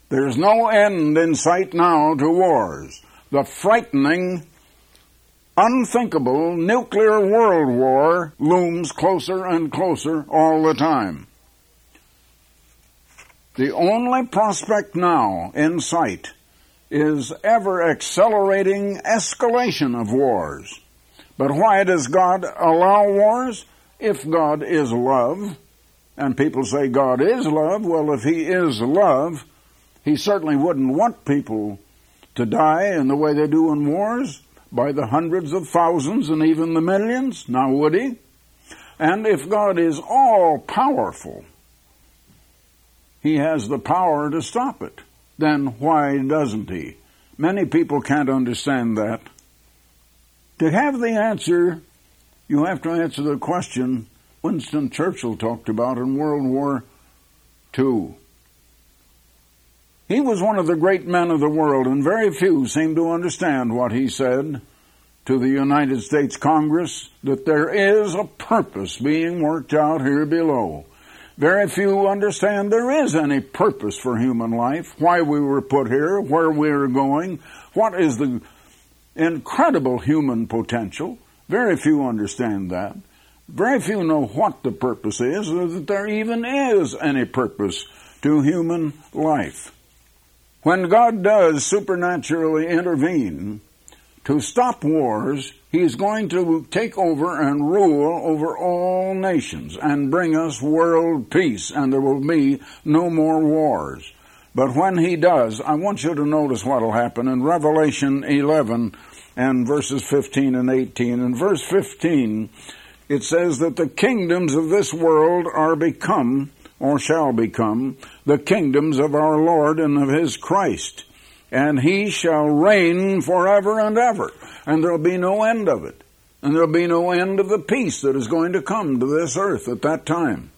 There's no end in sight now to wars. The frightening, unthinkable nuclear world war looms closer and closer all the time. The only prospect now in sight is ever-accelerating escalation of wars. But why does God allow wars? If God is love, and people say God is love, well, if He is love, He certainly wouldn't want people to die in the way they do in wars, by the hundreds of thousands and even the millions, now would He? And if God is all-powerful, He has the power to stop it. Then why doesn't He? Many people can't understand that. To have the answer, you have to answer the question Winston Churchill talked about in World War II. He was one of the great men of the world, and very few seem to understand what he said to the United States Congress, that there is a purpose being worked out here below. Very few understand there is any purpose for human life, why we were put here, where we are going, what is the incredible human potential. Very few understand that. Very few know what the purpose is, or that there even is any purpose to human life. When God does supernaturally intervene to stop wars, He's going to take over and rule over all nations and bring us world peace, and there will be no more wars. But when He does, I want you to notice what will happen in Revelation 11 and verses 15 and 18. In verse 15, it says that the kingdoms of this world are become, or shall become, the kingdoms of our Lord and of His Christ. And He shall reign forever and ever. And there'll be no end of it. And there'll be no end of the peace that is going to come to this earth at that time.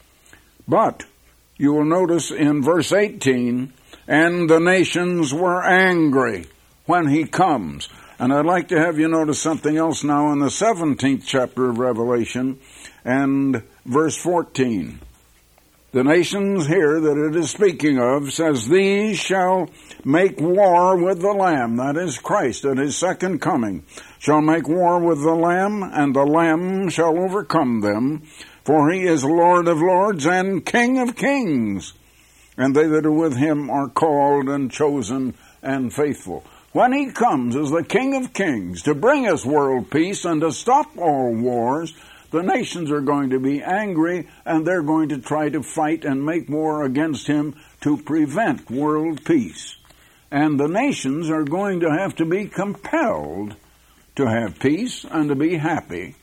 But you will notice in verse 18, and the nations were angry when He comes. And I'd like to have you notice something else now in the 17th chapter of Revelation and verse 14. The nations here that it is speaking of says, these shall make war with the Lamb, that is Christ, at His second coming, shall make war with the Lamb, and the Lamb shall overcome them, for He is Lord of lords and King of kings, and they that are with Him are called and chosen and faithful. When He comes as the King of kings to bring us world peace and to stop all wars, the nations are going to be angry, and they're going to try to fight and make war against Him to prevent world peace. And the nations are going to have to be compelled to have peace and to be happy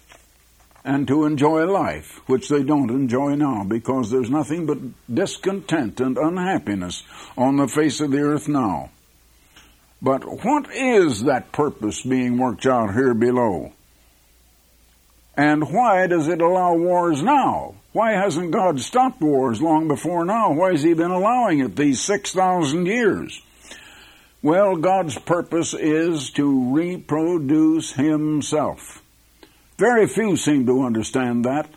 and to enjoy life, which they don't enjoy now, because there's nothing but discontent and unhappiness on the face of the earth now. But what is that purpose being worked out here below? And why does it allow wars now? Why hasn't God stopped wars long before now? Why has He been allowing it these 6,000 years? Well, God's purpose is to reproduce Himself. Very few seem to understand that.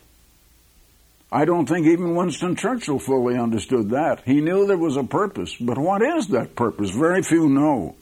I don't think even Winston Churchill fully understood that. He knew there was a purpose, but what is that purpose? Very few know.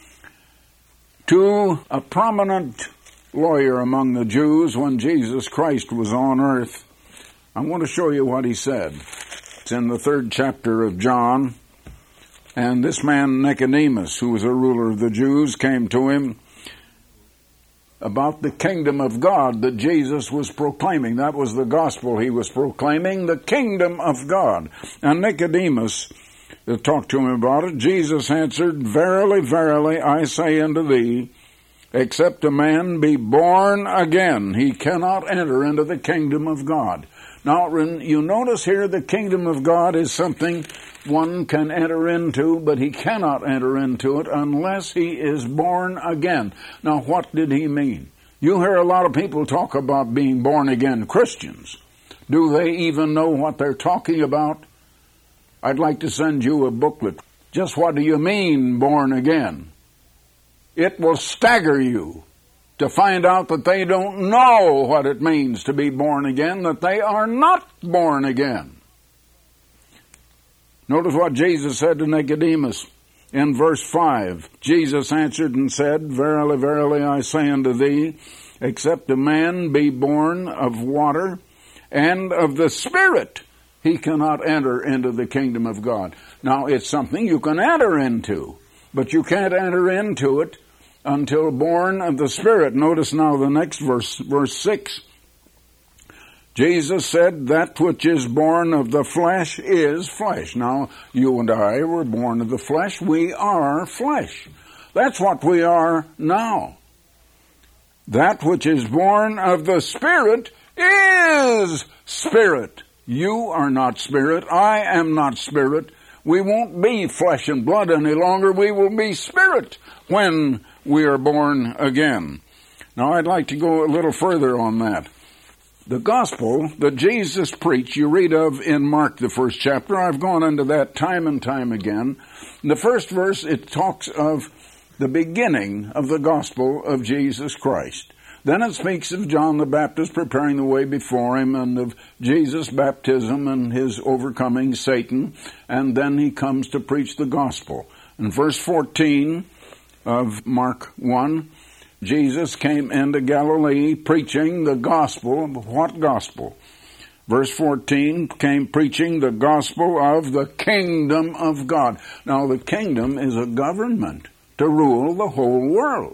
To a prominent lawyer among the Jews when Jesus Christ was on earth, I want to show you what he said. It's in the 3rd chapter of John. And this man Nicodemus, who was a ruler of the Jews, came to him about the kingdom of God that Jesus was proclaiming. That was the gospel he was proclaiming, the kingdom of God. And Nicodemus talked to him about it. Jesus answered, verily, verily, I say unto thee, except a man be born again, he cannot enter into the kingdom of God. Now, you notice here the kingdom of God is something one can enter into, but he cannot enter into it unless he is born again. Now, what did he mean? You hear a lot of people talk about being born again Christians. Do they even know what they're talking about? I'd like to send you a booklet. Just what do you mean, born again? It will stagger you to find out that they don't know what it means to be born again, that they are not born again. Notice what Jesus said to Nicodemus in verse 5. Jesus answered and said, Verily, verily, I say unto thee, except a man be born of water and of the Spirit, he cannot enter into the kingdom of God. Now, it's something you can enter into, but you can't enter into it until born of the Spirit. Notice now the next verse, verse 6. Jesus said, that which is born of the flesh is flesh. Now, you and I were born of the flesh. We are flesh. That's what we are now. That which is born of the Spirit is spirit. You are not spirit. I am not spirit. We won't be flesh and blood any longer. We will be spirit when we are born again. Now, I'd like to go a little further on that. The gospel that Jesus preached, you read of in Mark, the first chapter. I've gone into that time and time again. In the first verse, it talks of the beginning of the gospel of Jesus Christ. Then it speaks of John the Baptist preparing the way before him, and of Jesus' baptism and his overcoming Satan. And then he comes to preach the gospel. In verse 14 of Mark 1, Jesus came into Galilee preaching the gospel. What gospel? Verse 14 came preaching the gospel of the kingdom of God. Now, the kingdom is a government to rule the whole world.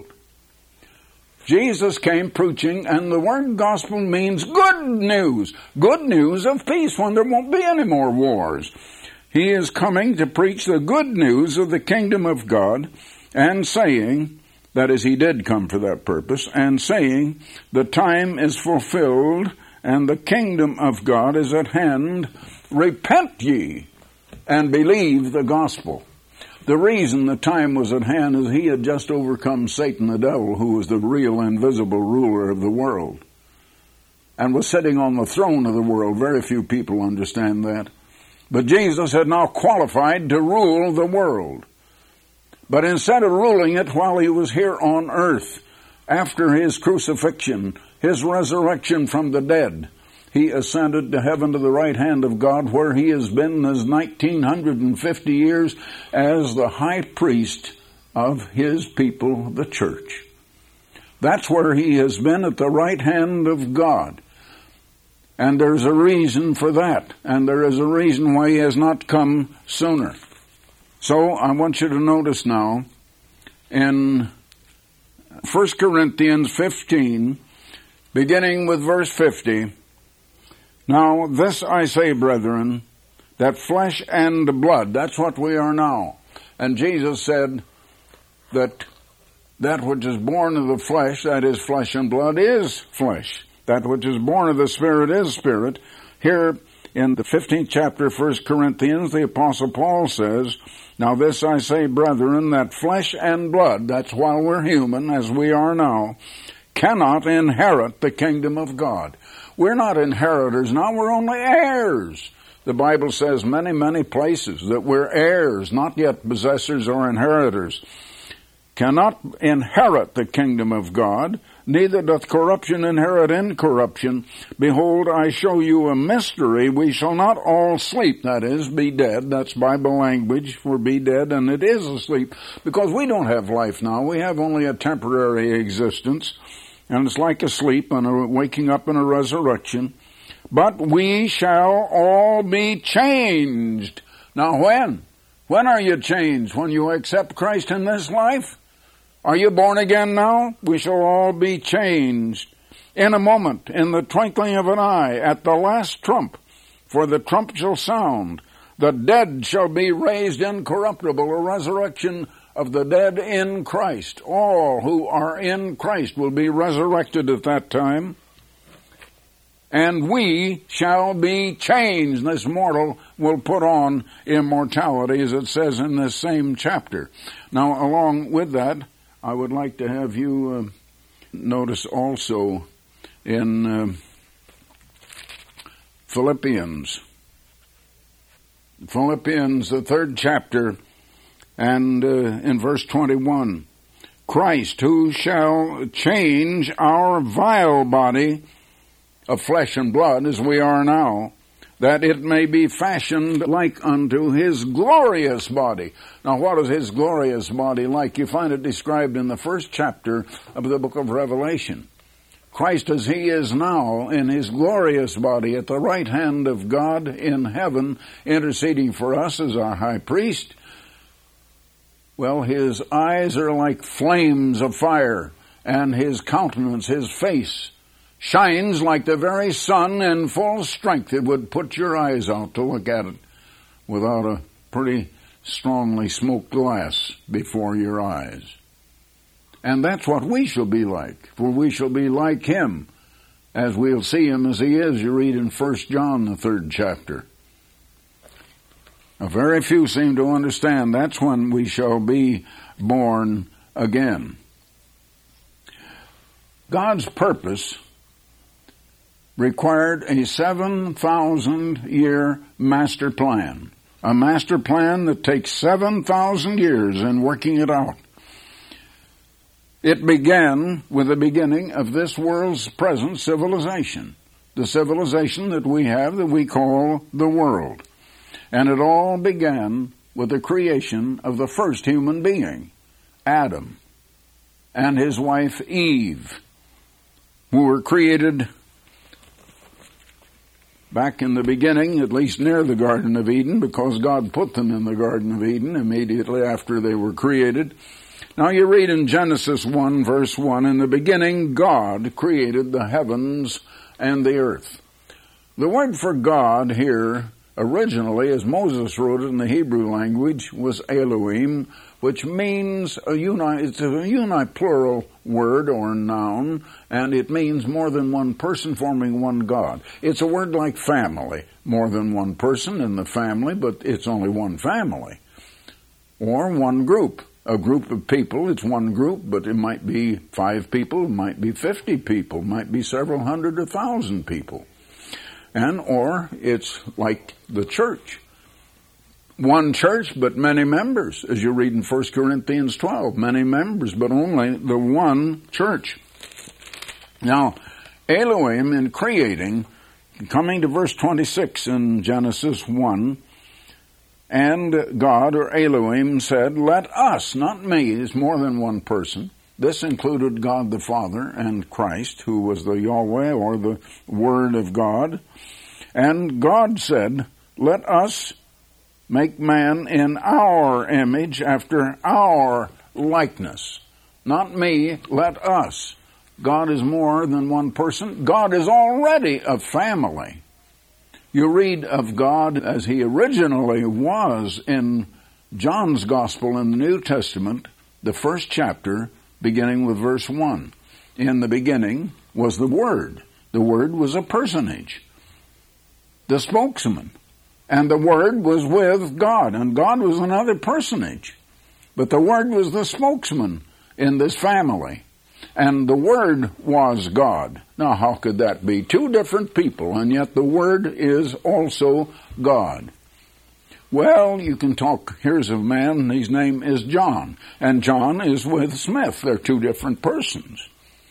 Jesus came preaching, and the word gospel means good news. Good news of peace when there won't be any more wars. He is coming to preach the good news of the kingdom of God, and saying, that is, he did come for that purpose, and saying, the time is fulfilled, and the kingdom of God is at hand. Repent ye, and believe the gospel. The reason the time was at hand is he had just overcome Satan the devil, who was the real invisible ruler of the world, and was sitting on the throne of the world. Very few people understand that. But Jesus had now qualified to rule the world. But instead of ruling it while he was here on earth, after his crucifixion, his resurrection from the dead, he ascended to heaven to the right hand of God, where he has been his 1950 years as the high priest of his people, the church. That's where he has been, at the right hand of God. And there's a reason for that. And there is a reason why he has not come sooner. So I want you to notice now in 1 Corinthians 15, beginning with verse 50, now this I say, brethren, that flesh and blood, that's what we are now. And Jesus said that that which is born of the flesh, that is flesh and blood, is flesh. That which is born of the Spirit is spirit. Here in the 15th chapter of 1 Corinthians, the Apostle Paul says, now this I say, brethren, that flesh and blood, that's while we're human, as we are now, cannot inherit the kingdom of God. We're not inheritors now, we're only heirs. The Bible says many, many places that we're heirs, not yet possessors or inheritors. Cannot inherit the kingdom of God, neither doth corruption inherit incorruption. Behold, I show you a mystery. We shall not all sleep, that is, be dead. That's Bible language for be dead, and it is asleep, because we don't have life now. We have only a temporary existence, and it's like a sleep and a waking up and a resurrection. But we shall all be changed. Now when? When are you changed? When you accept Christ in this life? Are you born again now? We shall all be changed in a moment, in the twinkling of an eye, at the last trump. For the trump shall sound. The dead shall be raised incorruptible, a resurrection of the dead in Christ. All who are in Christ will be resurrected at that time. And we shall be changed. This mortal will put on immortality, as it says in this same chapter. Now, along with that, I would like to have you notice also in Philippians, the 3rd chapter, and in verse 21, Christ, who shall change our vile body of flesh and blood, as we are now, that it may be fashioned like unto his glorious body. Now, what is his glorious body like? You find it described in the first chapter of the book of Revelation. Christ as he is now in his glorious body at the right hand of God in heaven, interceding for us as our high priest. Well, his eyes are like flames of fire, and his countenance, his face, shines like the very sun in full strength. It would put your eyes out to look at it without a pretty strongly smoked glass before your eyes. And that's what we shall be like, for we shall be like him, as we'll see him as he is. You read in 1 John, the 3rd chapter. Now, very few seem to understand that's when we shall be born again. God's purpose required a 7,000-year master plan. A master plan that takes 7,000 years in working it out. It began with the beginning of this world's present civilization. The civilization that we have that we call the world. And it all began with the creation of the first human being, Adam, and his wife Eve, who were created back in the beginning, at least near the Garden of Eden, because God put them in the Garden of Eden immediately after they were created. Now you read in Genesis 1, verse 1, in the beginning God created the heavens and the earth. The word for God here, originally, as Moses wrote it in the Hebrew language, was Elohim, which means it's a uniplural word or noun, and it means more than one person forming one God. It's a word like family, more than one person in the family, but it's only one family. Or one group. A group of people, it's one group, but it might be 5 people, it might be 50 people, it might be several hundred or thousand people. Or it's like the church. One church, but many members, as you read in 1 Corinthians 12. Many members, but only the one church. Now, Elohim, in creating, coming to verse 26 in Genesis 1, and God, or Elohim, said, let us, not me, it's more than one person. This included God the Father and Christ, who was the Yahweh, or the Word of God. And God said, let us make man in our image, after our likeness. Not me, let us. God is more than one person. God is already a family. You read of God as he originally was in John's Gospel in the New Testament, the 1st chapter, beginning with verse 1. In the beginning was the Word. The Word was a personage, the spokesman. And the Word was with God, and God was another personage. But the Word was the spokesman in this family. And the Word was God. Now, how could that be? 2 different people, and yet the Word is also God. Well, you can talk, here's a man, his name is John, and John is with Smith. They're 2 different persons.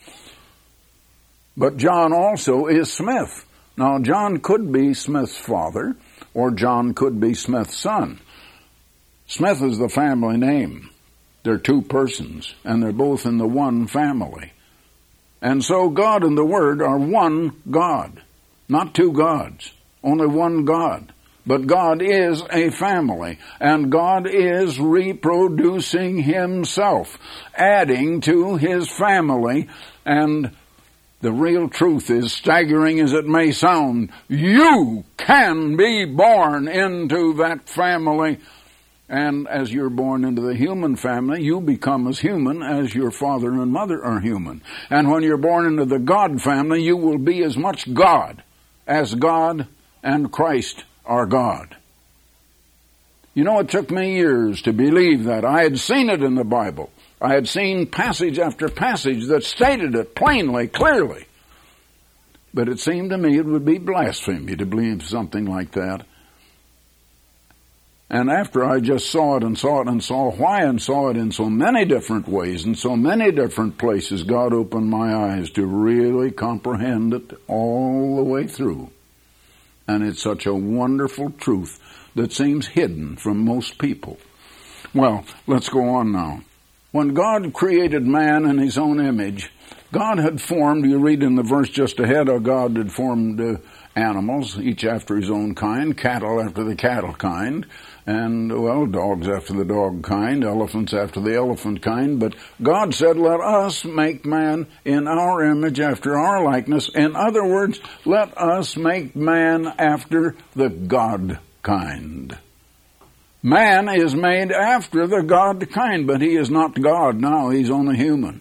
But John also is Smith. Now, John could be Smith's father, or John could be Smith's son. Smith is the family name. They're 2 persons, and they're both in the one family. And so God and the Word are one God, not 2 gods, only one God. But God is a family, and God is reproducing himself, adding to his family, and the real truth is, staggering as it may sound, you can be born into that family. And as you're born into the human family, you become as human as your father and mother are human. And when you're born into the God family, you will be as much God as God and Christ are God. You know, it took me years to believe that. I had seen it in the Bible. I had seen passage after passage that stated it plainly, clearly. But it seemed to me it would be blasphemy to believe something like that. And after I just saw it and saw it and saw why and saw it in so many different ways and so many different places, God opened my eyes to really comprehend it all the way through. And it's such a wonderful truth that seems hidden from most people. Well, let's go on now. When God created man in his own image, God had formed, you read in the verse just ahead, God had formed animals, each after his own kind, cattle after the cattle kind, and, well, dogs after the dog kind, elephants after the elephant kind. But God said, let us make man in our image after our likeness. In other words, let us make man after the God kind. Man is made after the God kind, but he is not God now. He's only human.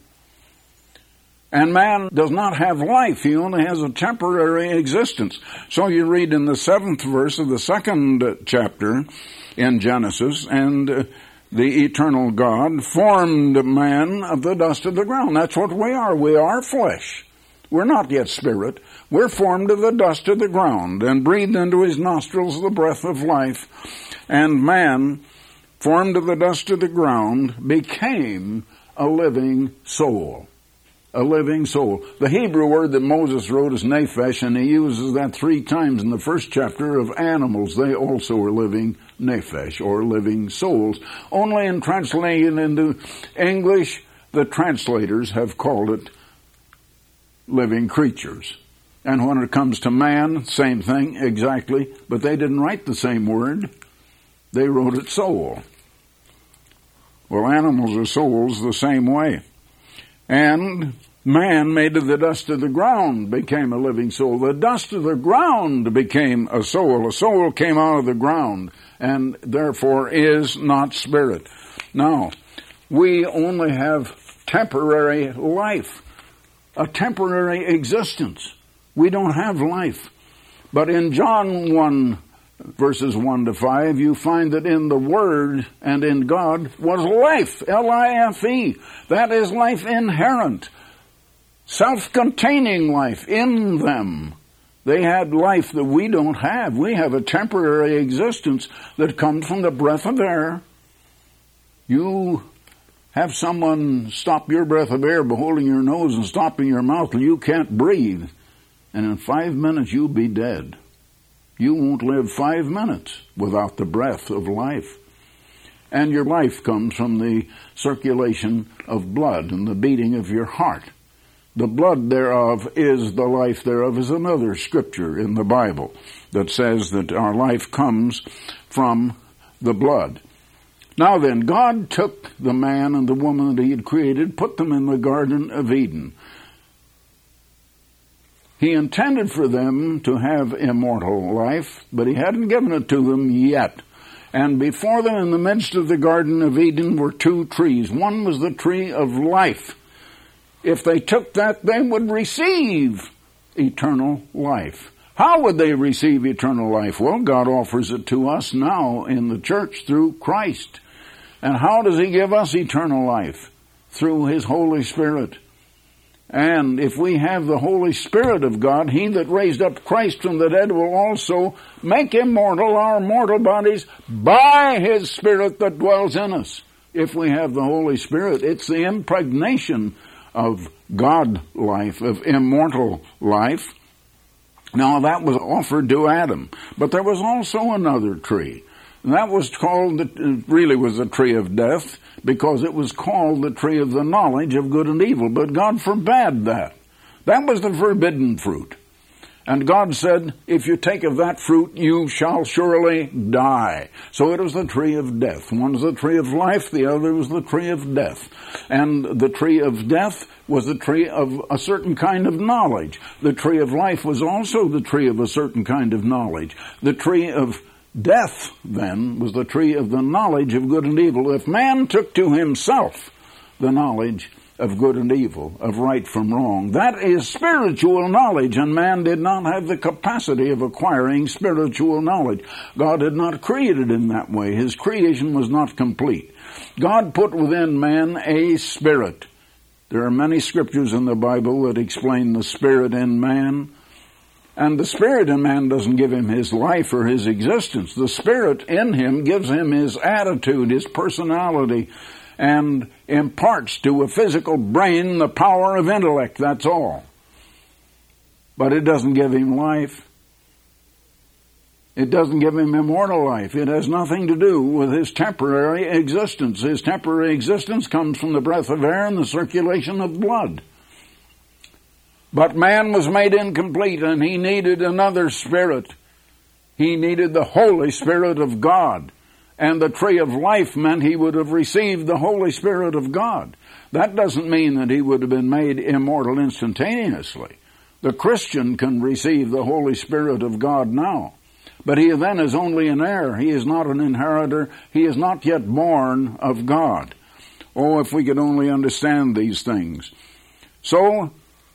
And man does not have life. He only has a temporary existence. So you read in the 7th verse of the 2nd chapter in Genesis, and the eternal God formed man of the dust of the ground. That's what we are. We are flesh. We're not yet spirit. We're formed of the dust of the ground and breathed into his nostrils the breath of life. And man, formed of the dust of the ground, became a living soul. A living soul. The Hebrew word that Moses wrote is nephesh, and he uses that 3 times in the 1st chapter of animals. They also are living nephesh, or living souls. Only in translating into English, the translators have called it living creatures. And when it comes to man, same thing, exactly, but they didn't write the same word. They wrote it soul. Well, animals are souls the same way. And man, made of the dust of the ground, became a living soul. The dust of the ground became a soul. A soul came out of the ground, and therefore is not spirit. Now, we only have temporary life, a temporary existence. We don't have life. But in John 1, verses 1 to 5, you find that in the Word and in God was life, L-I-F-E. That is life inherent, self-containing life in them. They had life that we don't have. We have a temporary existence that comes from the breath of air. You have someone stop your breath of air by holding your nose and stopping your mouth, and you can't breathe. And in 5 minutes you'll be dead. You won't live 5 minutes without the breath of life. And your life comes from the circulation of blood and the beating of your heart. The blood thereof is the life thereof is another scripture in the Bible that says that our life comes from the blood. Now then, God took the man and the woman that he had created, put them in the Garden of Eden. He intended for them to have immortal life, but he hadn't given it to them yet. And before them, in the midst of the Garden of Eden, were 2 trees. One was the tree of life. If they took that, they would receive eternal life. How would they receive eternal life? Well, God offers it to us now in the church through Christ. And how does he give us eternal life? Through his Holy Spirit. And if we have the Holy Spirit of God, he that raised up Christ from the dead will also make immortal our mortal bodies by his Spirit that dwells in us. If we have the Holy Spirit, it's the impregnation of God life, of immortal life. Now that was offered to Adam. But there was also another tree. And that was called, really was the tree of death, because it was called the tree of the knowledge of good and evil. But God forbade that. That was the forbidden fruit. And God said, if you take of that fruit, you shall surely die. So it was the tree of death. One was the tree of life, the other was the tree of death. And the tree of death was the tree of a certain kind of knowledge. The tree of life was also the tree of a certain kind of knowledge. The tree of death, then, was the tree of the knowledge of good and evil. If man took to himself the knowledge of good and evil, of right from wrong, that is spiritual knowledge, and man did not have the capacity of acquiring spiritual knowledge. God had not created in that way. His creation was not complete. God put within man a spirit. There are many scriptures in the Bible that explain the spirit in man. And the Spirit in man doesn't give him his life or his existence. The Spirit in him gives him his attitude, his personality, and imparts to a physical brain the power of intellect, that's all. But it doesn't give him life. It doesn't give him immortal life. It has nothing to do with his temporary existence. His temporary existence comes from the breath of air and the circulation of blood. But man was made incomplete, and he needed another spirit. He needed the Holy Spirit of God. And the tree of life meant he would have received the Holy Spirit of God. That doesn't mean that he would have been made immortal instantaneously. The Christian can receive the Holy Spirit of God now. But he then is only an heir. He is not an inheritor. He is not yet born of God. Oh, if we could only understand these things. So,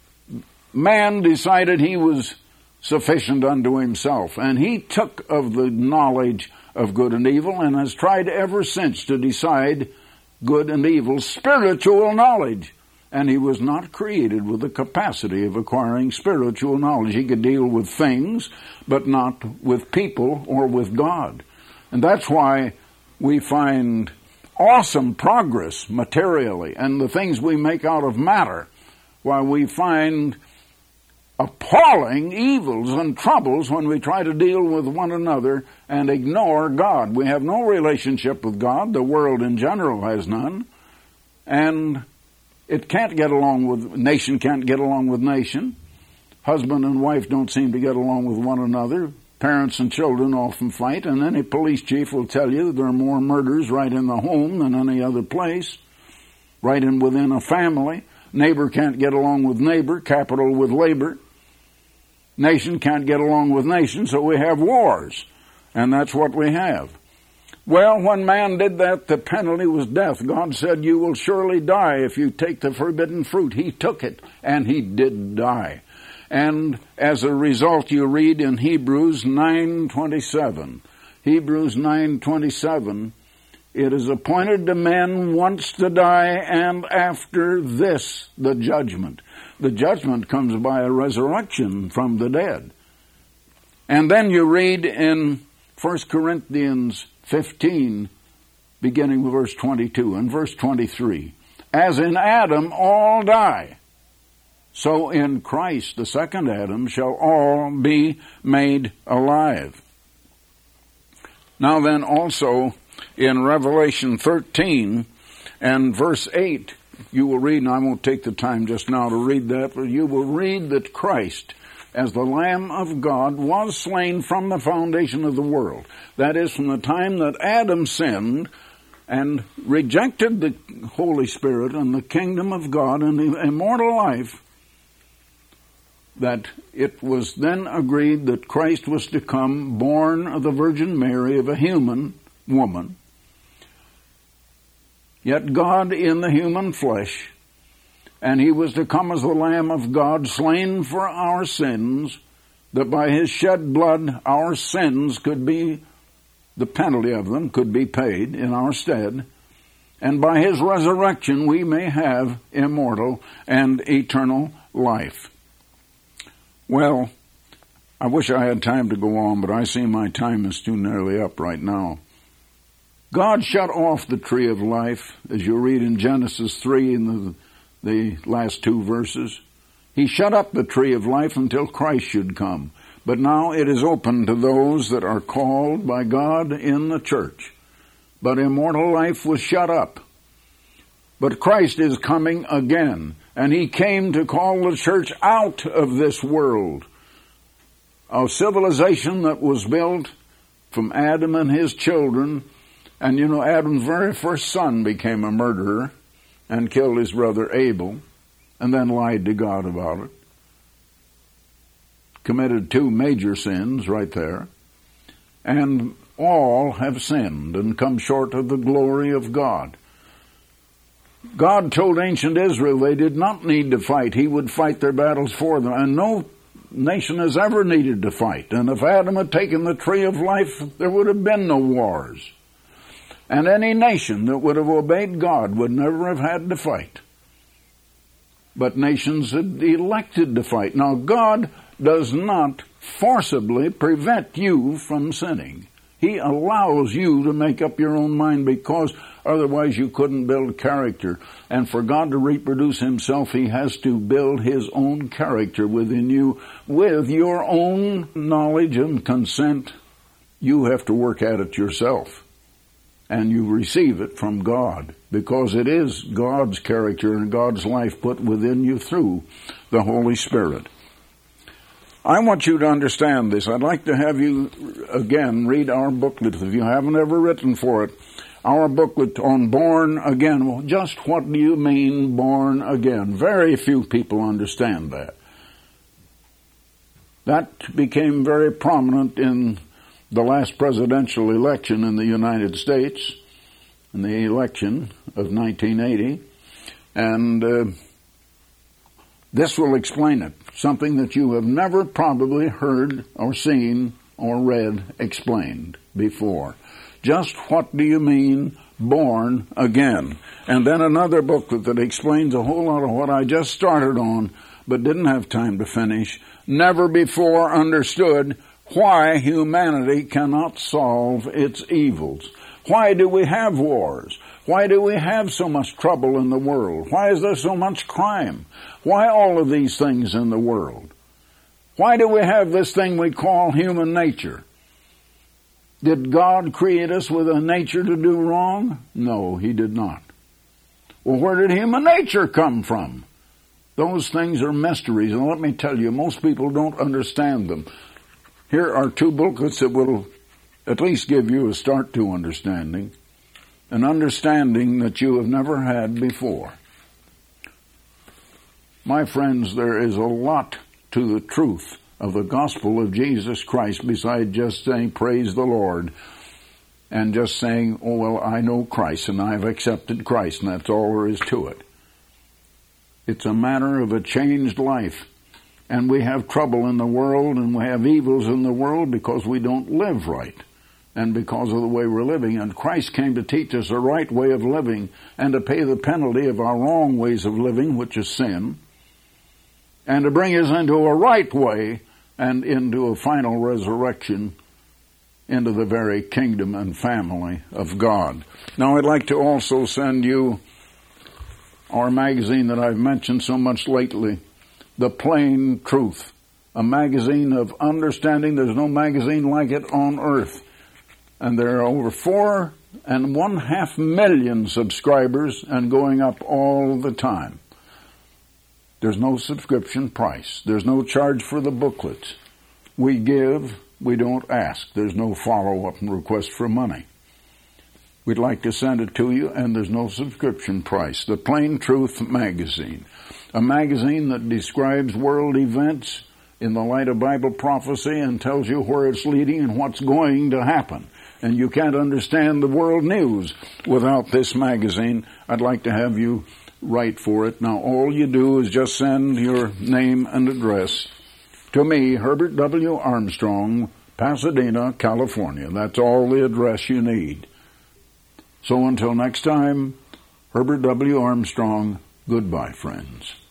man decided he was sufficient unto himself, and he took of the knowledge of good and evil and has tried ever since to decide good and evil, spiritual knowledge. And he was not created with the capacity of acquiring spiritual knowledge. He could deal with things, but not with people or with God. And that's why we find awesome progress materially, and the things we make out of matter, while we find appalling evils and troubles when we try to deal with one another and ignore God. We have no relationship with God. The world in general has none. And it can't get along with, nation can't get along with nation. Husband and wife don't seem to get along with one another. Parents and children often fight, and any police chief will tell you there are more murders right in the home than any other place, right in within a family. Neighbor can't get along with neighbor, capital with labor. Nation can't get along with nation, so we have wars, and that's what we have. Well, when man did that, the penalty was death. God said, you will surely die if you take the forbidden fruit. He took it, and he did die. And as a result, you read in Hebrews 9:27. Hebrews 9:27, it is appointed to men once to die, and after this, the judgment. The judgment comes by a resurrection from the dead. And then you read in 1 Corinthians 15, beginning with verse 22 and verse 23. As in Adam all die, so in Christ, the second Adam, shall all be made alive. Now then also in Revelation 13 and verse 8, you will read, and I won't take the time just now to read that, but you will read that Christ, as the Lamb of God, was slain from the foundation of the world. That is, from the time that Adam sinned and rejected the Holy Spirit and the kingdom of God and the immortal life, that it was then agreed that Christ was to come, born of the Virgin Mary, of a human woman, yet God in the human flesh, and he was to come as the Lamb of God, slain for our sins, that by his shed blood our sins could be, the penalty of them could be paid in our stead, and by his resurrection we may have immortal and eternal life. Well, I wish I had time to go on, but I see my time is too nearly up right now. God shut off the tree of life, as you read in Genesis 3 in the last two verses. He shut up the tree of life until Christ should come. But now it is open to those that are called by God in the church. But immortal life was shut up. But Christ is coming again, and he came to call the church out of this world, a civilization that was built from Adam and his children. And you know, Adam's very first son became a murderer and killed his brother Abel, and then lied to God about it. Committed two major sins right there. And all have sinned and come short of the glory of God. God told ancient Israel they did not need to fight. He would fight their battles for them. And no nation has ever needed to fight. And if Adam had taken the tree of life, there would have been no wars. And any nation that would have obeyed God would never have had to fight. But nations had elected to fight. Now, God does not forcibly prevent you from sinning. He allows you to make up your own mind, because otherwise you couldn't build character. And for God to reproduce himself, he has to build his own character within you with your own knowledge and consent You have to work at it yourself. And you receive it from God, because it is God's character and God's life put within you through the Holy Spirit. I want you to understand this. I'd like to have you, again, read our booklet, if you haven't ever written for it. Our booklet on born again. Well, just what do you mean, born again? Very few people understand that. That became very prominent in the last presidential election in the United States, in the election of 1980, and this will explain it. Something that you have never probably heard or seen or read explained before. Just what do you mean, born again? And then another booklet that explains a whole lot of what I just started on, but didn't have time to finish. Never before understood why humanity cannot solve its evils. Why do we have wars? Why do we have so much trouble in the world? Why is there so much crime? Why all of these things in the world? Why do we have this thing we call human nature? Did God create us with a nature to do wrong? No, He did not. Well, where did human nature come from? Those things are mysteries, and let me tell you, most people don't understand them. Here are two booklets that will at least give you a start to understanding, an understanding that you have never had before. My friends, there is a lot to the truth of the gospel of Jesus Christ besides just saying, praise the Lord, and just saying, oh, well, I know Christ and I've accepted Christ, and that's all there is to it. It's a matter of a changed life. And we have trouble in the world and we have evils in the world because we don't live right and because of the way we're living. And Christ came to teach us a right way of living and to pay the penalty of our wrong ways of living, which is sin, and to bring us into a right way and into a final resurrection into the very kingdom and family of God. Now, I'd like to also send you our magazine that I've mentioned so much lately, The Plain Truth, a magazine of understanding. There's no magazine like it on earth. And there are over 4.5 million subscribers and going up all the time. There's no subscription price. There's no charge for the booklets. We give, we don't ask. There's no follow-up and request for money. We'd like to send it to you, and there's no subscription price. The Plain Truth magazine, a magazine that describes world events in the light of Bible prophecy and tells you where it's leading and what's going to happen. And you can't understand the world news without this magazine. I'd like to have you write for it. Now, all you do is just send your name and address to me, Herbert W. Armstrong, Pasadena, California. That's all the address you need. So until next time, Herbert W. Armstrong, goodbye, friends.